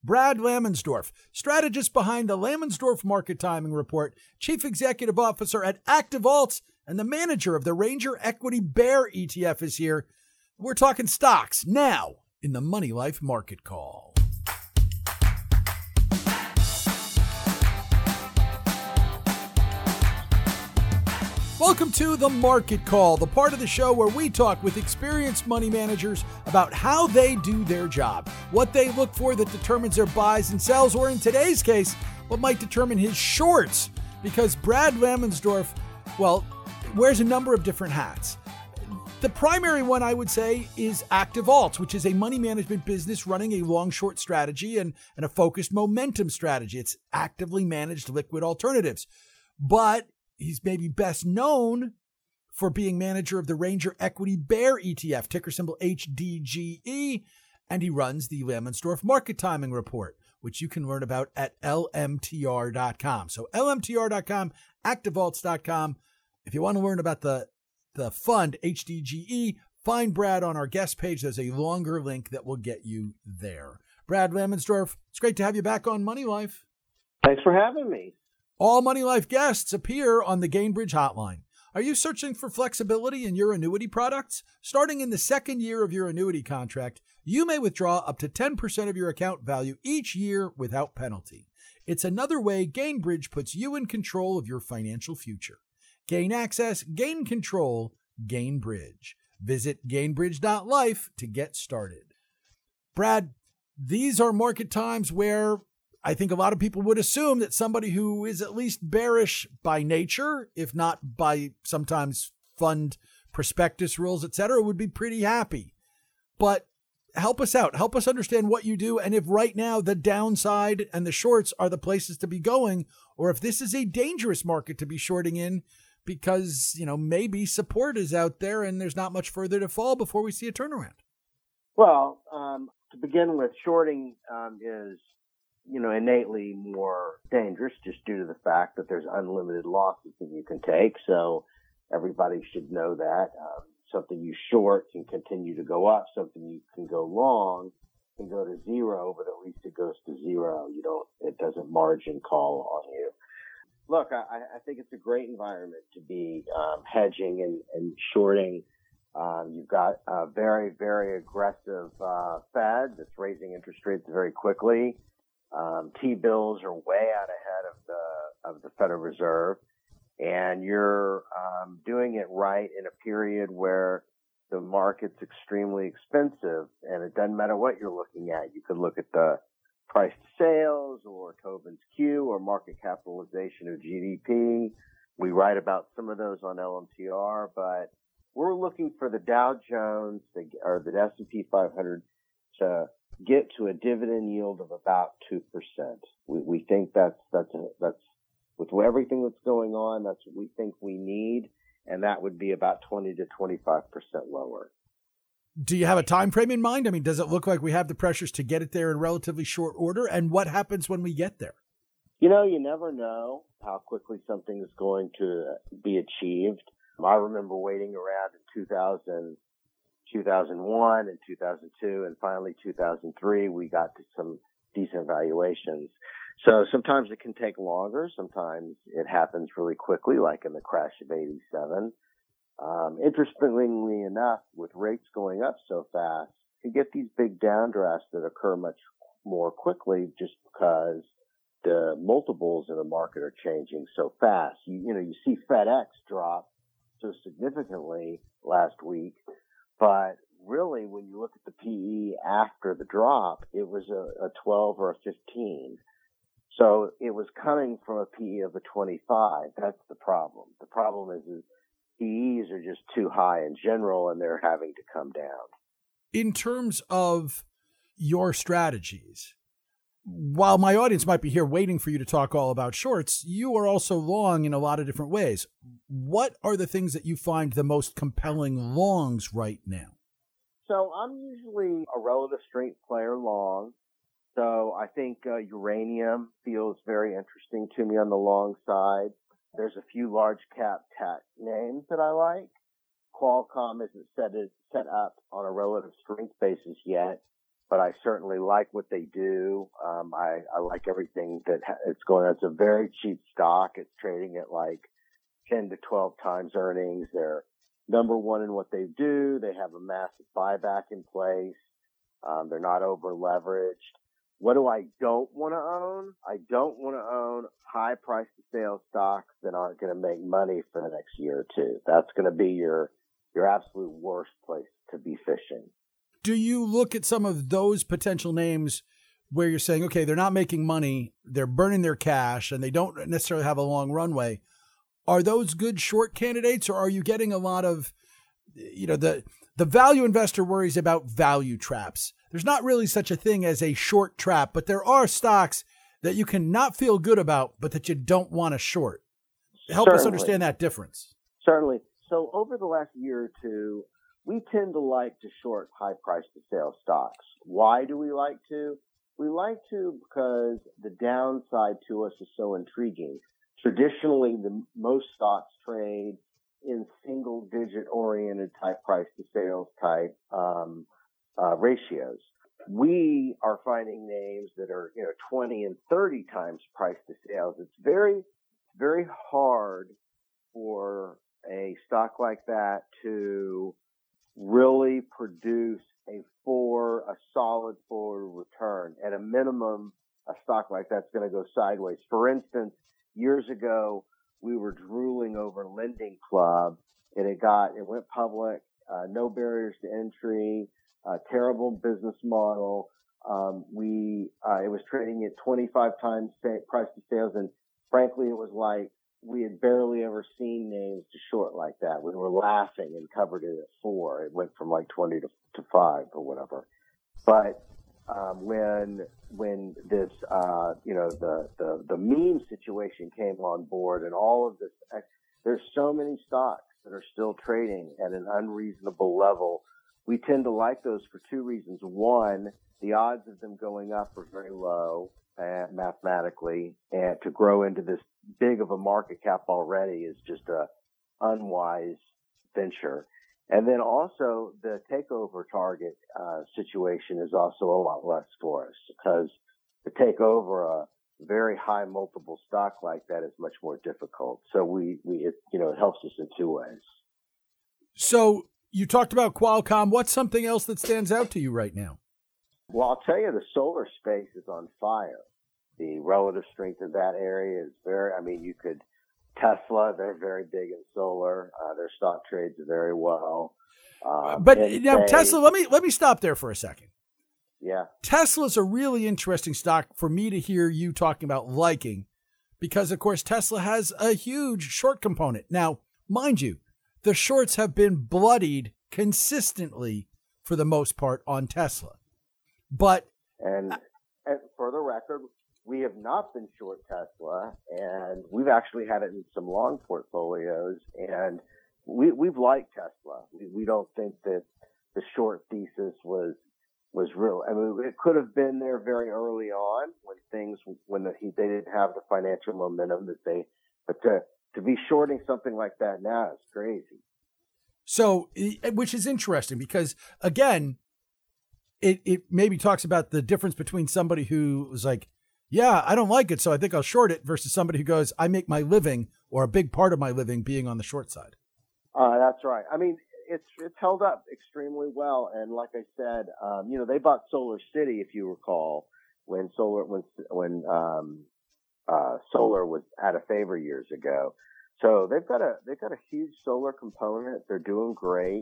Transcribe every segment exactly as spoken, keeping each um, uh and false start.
Brad Lamensdorf, strategist behind the Lamensdorf Market Timing Report, chief executive officer at ActiveAlts, and the manager of the Ranger Equity Bear E T F is here. We're talking stocks now in the Money Life Market Call. Welcome to the Market Call, the part of the show where we talk with experienced money managers about how they do their job, what they look for that determines their buys and sells, or in today's case, what might determine his shorts. Because Brad Lamensdorf, well, wears a number of different hats. The primary one, I would say, is ActiveAlts, which is a money management business running a long-short strategy and, and a focused momentum strategy. It's actively managed liquid alternatives. But he's maybe best known for being manager of the Ranger Equity Bear E T F, ticker symbol H D G E, and he runs the Lamensdorf Market Timing Report, which you can learn about at L M T R dot com. So L M T R dot com, ActiveAlts dot com. If you want to learn about the, the fund, H D G E, find Brad on our guest page. There's a longer link that will get you there. Brad Lamensdorf, it's great to have you back on Money Life. Thanks for having me. All Money Life guests appear on the Gainbridge hotline. Are you searching for flexibility in your annuity products? Starting in the second year of your annuity contract, you may withdraw up to ten percent of your account value each year without penalty. It's another way Gainbridge puts you in control of your financial future. Gain access, gain control, Gainbridge. Visit gainbridge dot life to get started. Brad, these are market times where I think a lot of people would assume that somebody who is at least bearish by nature, if not by sometimes fund prospectus rules, et cetera, would be pretty happy. But help us out. Help us understand what you do. And if right now the downside and the shorts are the places to be going, or if this is a dangerous market to be shorting in because, you know, maybe support is out there and there's not much further to fall before we see a turnaround. Well, um, to begin with, shorting um, is you know, innately more dangerous just due to the fact that there's unlimited losses that you can take. So everybody should know that. Um, something you short can continue to go up. Something you can go long can go to zero, but at least it goes to zero. You don't, it doesn't margin call on you. Look, I, I think it's a great environment to be um, hedging and, and shorting. Um, you've got a very, very aggressive uh, Fed that's raising interest rates very quickly. Um, T-bills are way out ahead of the of the Federal Reserve, and you're um, doing it right in a period where the market's extremely expensive, and it doesn't matter what you're looking at. You could look at the price to sales or Tobin's Q or market capitalization of G D P. We write about some of those on L M T R, but we're looking for the Dow Jones the, or the S and P five hundred to get to a dividend yield of about two percent. We, we think that's, that's, a, that's with everything that's going on, that's what we think we need. And that would be about twenty to twenty-five percent lower. Do you have a time frame in mind? I mean, does it look like we have the pressures to get it there in relatively short order? And what happens when we get there? You know, you never know how quickly something is going to be achieved. I remember waiting around in two thousand, two thousand one and two thousand two, and finally two thousand three, we got to some decent valuations. So sometimes it can take longer. Sometimes it happens really quickly, like in the crash of eighty-seven. Um, interestingly enough, with rates going up so fast, you get these big downdrafts that occur much more quickly just because the multiples in the market are changing so fast. You, you know, you see FedEx drop so significantly last week, but really when you look at the P E after the drop, it was a, a twelve or a fifteen. So it was coming from a P E of a twenty-five. That's the problem. The problem is, is P Es are just too high in general, and they're having to come down. In terms of your strategies, while my audience might be here waiting for you to talk all about shorts, you are also long in a lot of different ways. What are the things that you find the most compelling longs right now? So I'm usually a relative strength player long. So I think uh, uranium feels very interesting to me on the long side. There's a few large cap tech names that I like. Qualcomm isn't set, it, set up on a relative strength basis yet, but I certainly like what they do. Um, I, I like everything that ha- it's going on. It's a very cheap stock. It's trading at like ten to twelve times earnings. They're number one in what they do. They have a massive buyback in place. Um, they're not over leveraged. What do I don't want to own? I don't want to own high price to sales stocks that aren't going to make money for the next year or two. That's going to be your, your absolute worst place to be fishing. Do you look at some of those potential names where you're saying, okay, they're not making money, they're burning their cash, and they don't necessarily have a long runway? Are those good short candidates, or are you getting a lot of, you know, the the value investor worries about value traps? There's not really such a thing as a short trap, but there are stocks that you can not feel good about, but that you don't want to short. Help Certainly. us understand that difference. Certainly. So over the last year or two, we tend to like to short high price to sales stocks. Why do we like to? We like to because the downside to us is so intriguing. Traditionally, the most stocks trade in single digit oriented type price to sales type um, uh, ratios. We are finding names that are, you know, twenty and thirty times price to sales. It's very, very hard for a stock like that to really produce a for a solid forward return. At a minimum, a stock like that's going to go sideways. For instance, years ago, we were drooling over Lending Club, and it got it went public. Uh, no barriers to entry. Uh, terrible business model. Um, we uh, it was trading at twenty-five times price to sales, and frankly, it was like we had barely ever seen names to short like that. We were laughing and covered it at four. It went from like twenty to, to five or whatever. But um, when when this uh, you know the, the the meme situation came on board, and all of this, there's so many stocks that are still trading at an unreasonable level. We tend to like those for two reasons. One, the odds of them going up are very low uh, mathematically, and to grow into this big of a market cap already is just a unwise venture. And then also the takeover target uh, situation is also a lot less for us, because to take over a very high multiple stock like that is much more difficult. So we, we it, you know, it helps us in two ways. So you talked about Qualcomm. What's something else that stands out to you right now? Well, I'll tell you, the solar space is on fire. The relative strength of that area is very, I mean, you could, Tesla, they're very big in solar. Uh, their stock trades very well. Um, but Enphase, now Tesla, let me, let me stop there for a second. Yeah. Tesla's a really interesting stock for me to hear you talking about liking, because of course Tesla has a huge short component. Now, mind you, the shorts have been bloodied consistently for the most part on Tesla. But and, and for the record, we have not been short Tesla, and we've actually had it in some long portfolios, and we, we've liked Tesla. We, we don't think that the short thesis was was real. I mean, it could have been there very early on when things when the, he, they didn't have the financial momentum that they. But to to be shorting something like that now is crazy. So, which is interesting because again, it it maybe talks about the difference between somebody who was like, yeah, I don't like it, so I think I'll short it, versus somebody who goes, I make my living, or a big part of my living, being on the short side. Uh, that's right. I mean, it's it's held up extremely well, and like I said, um, you know, they bought Solar City, if you recall, when solar when when um, uh, solar was out of favor years ago. So they've got a they've got a huge solar component. They're doing great.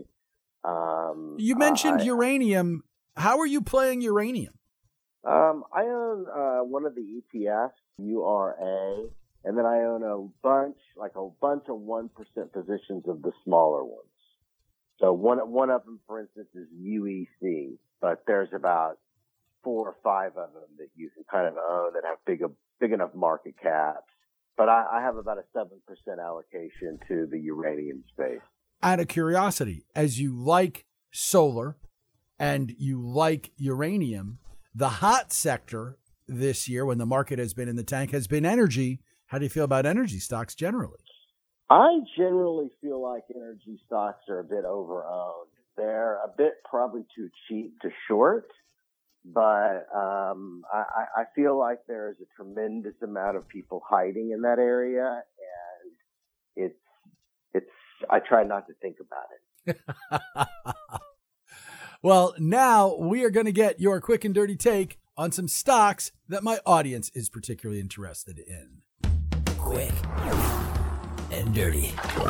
Um, you mentioned uh, I, uranium. How are you playing uranium? Um, I own uh, one of the E T Fs, U R A, and then I own a bunch, like a bunch of one percent positions of the smaller ones. So one one of them, for instance, is U E C, but there's about four or five of them that you can kind of own that have big big enough market caps. But I, I have about a seven percent allocation to the uranium space. Out of curiosity, as you like solar and you like uranium, the hot sector this year, when the market has been in the tank, has been energy. How do you feel about energy stocks generally? I generally feel like energy stocks are a bit overowned. They're a bit probably too cheap to short. but um, I, I feel like there is a tremendous amount of people hiding in that area, and it's it's. I try not to think about it. Well, now we are going to get your quick and dirty take on some stocks that my audience is particularly interested in. Quick and dirty.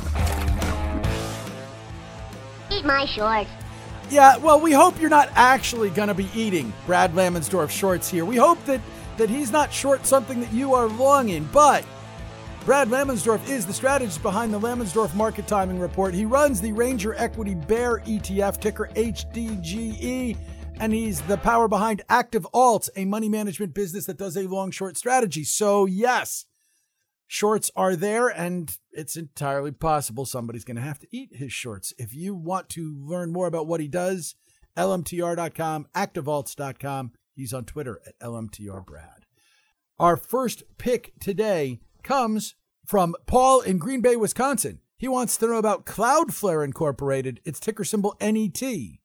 Eat my shorts. Yeah, well, we hope you're not actually going to be eating Brad Lamensdorf shorts here. We hope that, that he's not short something that you are long in, but Brad Lamensdorf is the strategist behind the Lamensdorf Market Timing Report. He runs the Ranger Equity Bear E T F, ticker H D G E, and he's the power behind Active Alts, a money management business that does a long-short strategy. So, yes, shorts are there, and it's entirely possible somebody's going to have to eat his shorts. If you want to learn more about what he does, L M T R dot com, active alts dot com. He's on Twitter at L M T R Brad. Our first pick today comes from Paul in Green Bay, Wisconsin. He wants to know about Cloudflare Incorporated. Its ticker symbol N E T.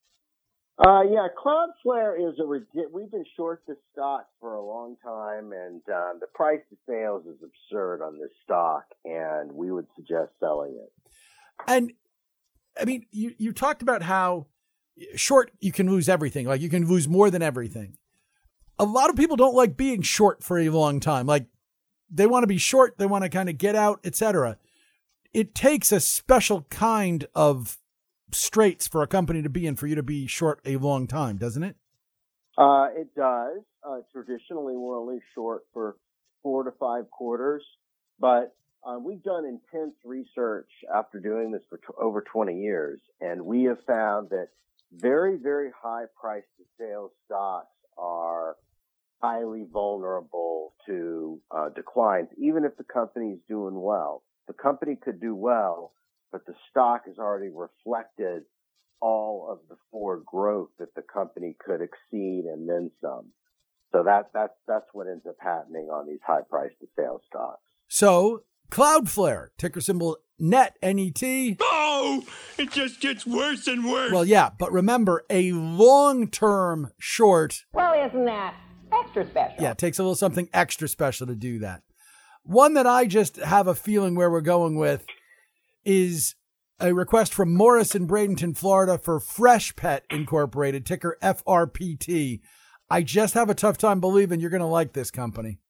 Uh, yeah, Cloudflare is a we've been short this stock for a long time, and uh, the price to sales is absurd on this stock, and we would suggest selling it. And I mean, you you talked about how short you can lose everything, like you can lose more than everything. A lot of people don't like being short for a long time. Like they want to be short, they want to kind of get out, et cetera. It takes a special kind of straits for a company to be in for you to be short a long time, doesn't it? Uh, it does. Uh, traditionally, we're only short for four to five quarters, but uh, we've done intense research after doing this for t- over twenty years, and we have found that very, very high price to sales stocks are highly vulnerable to uh, declines, even if the company is doing well. The company could do well, but the stock has already reflected all of the forward growth that the company could exceed and then some. So that that's that's what ends up happening on these high price to sales stocks. So Cloudflare, ticker symbol N E T, N E T. Oh, it just gets worse and worse. Well, yeah, but remember, a long-term short. Well, isn't that extra special? Yeah, it takes a little something extra special to do that. One that I just have a feeling where we're going with is a request from Morris in Bradenton, Florida for Freshpet Incorporated, ticker F R P T. I just have a tough time believing you're going to like this company.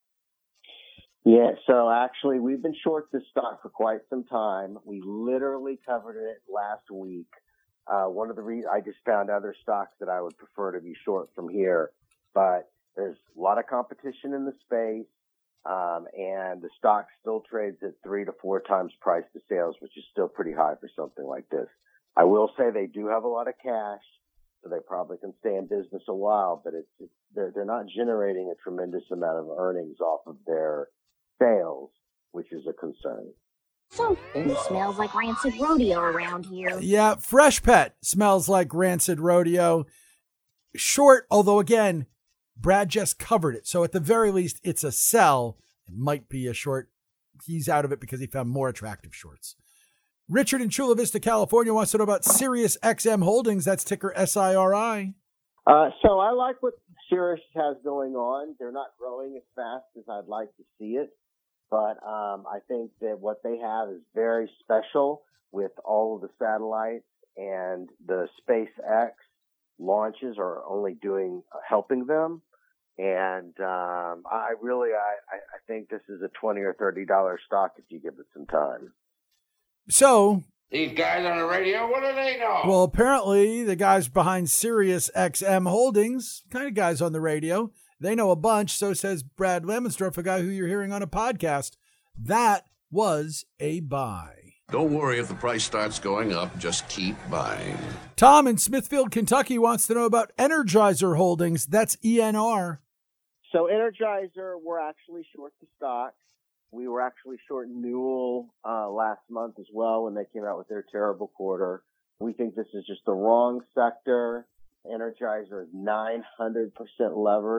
Yeah, so actually we've been short this stock for quite some time. We literally covered it last week. Uh, one of the re- I just found other stocks that I would prefer to be short from here, but there's a lot of competition in the space. Um, and the stock still trades at three to four times price to sales, which is still pretty high for something like this. I will say they do have a lot of cash, so they probably can stay in business a while, but it's, it's they're, they're not generating a tremendous amount of earnings off of their sales, which is a concern. Something smells like rancid rodeo around here. Yeah, Freshpet smells like rancid rodeo. Short, although again, Brad just covered it. So at the very least, it's a sell. It might be a short. He's out of it because he found more attractive shorts. Richard in Chula Vista, California wants to know about Sirius X M Holdings. That's ticker S I R I. Uh, so I like what Sirius has going on. They're not growing as fast as I'd like to see it. But um, I think that what they have is very special with all of the satellites, and the SpaceX launches are only doing uh, helping them. And um, I really, I, I think this is a twenty or thirty dollar stock if you give it some time. So these guys on the radio, what do they know? Well, apparently the guys behind Sirius X M Holdings, kind of guys on the radio, they know a bunch. So says Brad Lamensdorf, a guy who you're hearing on a podcast. That was a buy. Don't worry if the price starts going up. Just keep buying. Tom in Smithfield, Kentucky wants to know about Energizer Holdings. That's E N R. So Energizer, we're actually short the stock. We were actually short Newell uh, last month as well when they came out with their terrible quarter. We think this is just the wrong sector. Energizer is nine hundred percent levered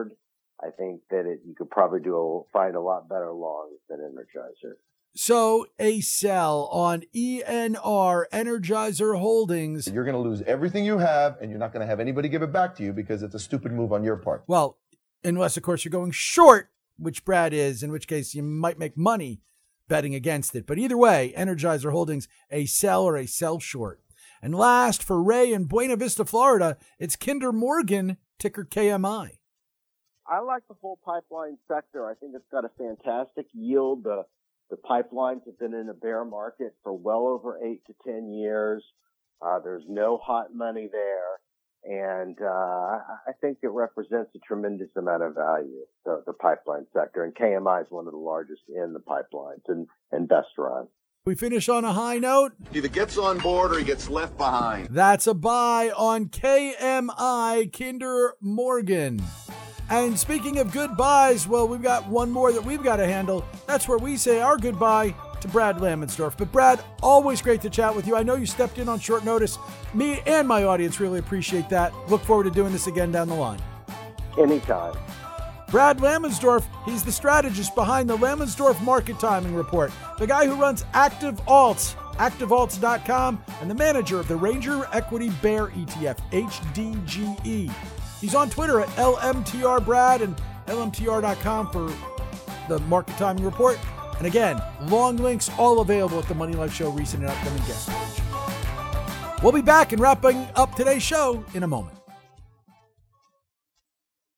I think that it, you could probably do a, find a lot better longs than Energizer. So a sell on E N R, Energizer Holdings. You're going to lose everything you have, and you're not going to have anybody give it back to you because it's a stupid move on your part. Well, unless, of course, you're going short, which Brad is, in which case you might make money betting against it. But either way, Energizer Holdings, a sell or a sell short. And last, for Ray in Buena Vista, Florida, it's Kinder Morgan, ticker K M I. I like the whole pipeline sector. I think it's got a fantastic yield. The, the pipelines have been in a bear market for well over eight to ten years. Uh, there's no hot money there. And uh, I think it represents a tremendous amount of value, the, the pipeline sector. And K M I is one of the largest in the pipelines and investor on. We finish on a high note. Either gets on board or he gets left behind. That's a buy on K M I, Kinder Morgan. And speaking of good buys, well, we've got one more that we've got to handle. That's where we say our goodbye to Brad Lamensdorf. But Brad, always great to chat with you. I know you stepped in on short notice. Me and my audience really appreciate that. Look forward to doing this again down the line. Anytime. Brad Lamensdorf, he's the strategist behind the Lamensdorf Market Timing Report, the guy who runs Active Alts, active alts dot com, and the manager of the Ranger Equity Bear E T F, H D G E. He's on Twitter at L M T R Brad and L M T R dot com for the Market Timing Report. And again, long links all available at the Money Life Show recent and upcoming guest page. We'll be back and wrapping up today's show in a moment.